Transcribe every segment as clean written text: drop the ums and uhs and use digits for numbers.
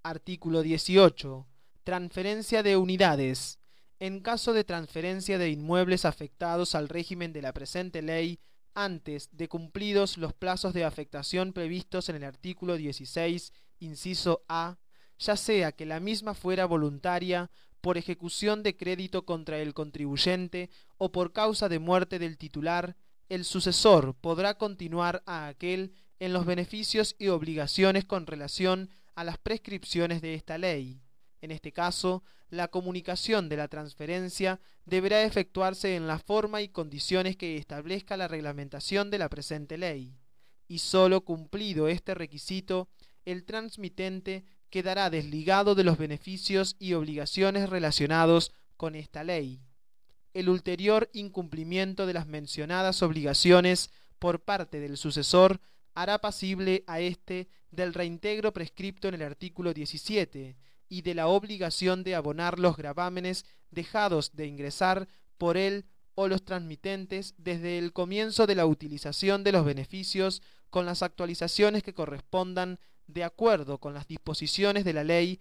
Artículo 18. Transferencia de unidades. En caso de transferencia de inmuebles afectados al régimen de la presente ley, antes de cumplidos los plazos de afectación previstos en el artículo 16, inciso A, ya sea que la misma fuera voluntaria, por ejecución de crédito contra el contribuyente o por causa de muerte del titular, el sucesor podrá continuar a aquel en los beneficios y obligaciones con relación a las prescripciones de esta ley. En este caso, la comunicación de la transferencia deberá efectuarse en la forma y condiciones que establezca la reglamentación de la presente ley, y sólo cumplido este requisito, el transmitente quedará desligado de los beneficios y obligaciones relacionados con esta ley. El ulterior incumplimiento de las mencionadas obligaciones por parte del sucesor hará pasible a éste del reintegro prescripto en el artículo 17 y de la obligación de abonar los gravámenes dejados de ingresar por él o los transmitentes desde el comienzo de la utilización de los beneficios con las actualizaciones que correspondan de acuerdo con las disposiciones de la Ley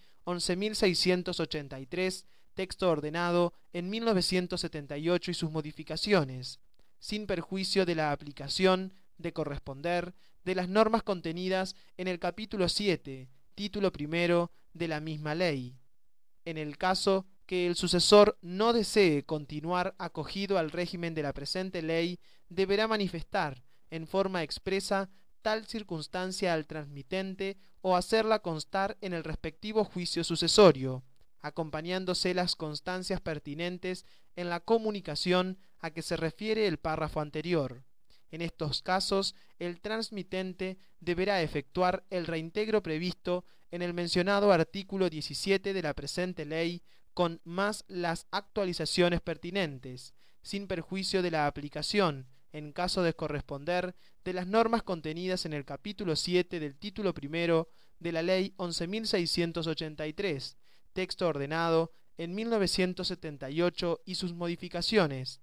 11.683, texto ordenado en 1978 y sus modificaciones, sin perjuicio de la aplicación de corresponder de las normas contenidas en el capítulo 7, título primero de la misma ley. En el caso que el sucesor no desee continuar acogido al régimen de la presente ley, deberá manifestar en forma expresa tal circunstancia al transmitente o hacerla constar en el respectivo juicio sucesorio, acompañándose las constancias pertinentes en la comunicación a que se refiere el párrafo anterior. En estos casos, el transmitente deberá efectuar el reintegro previsto en el mencionado artículo 17 de la presente ley, con más las actualizaciones pertinentes, sin perjuicio de la aplicación, en caso de corresponder, de las normas contenidas en el capítulo 7 del título primero de la Ley 11.683, texto ordenado en 1978 y sus modificaciones,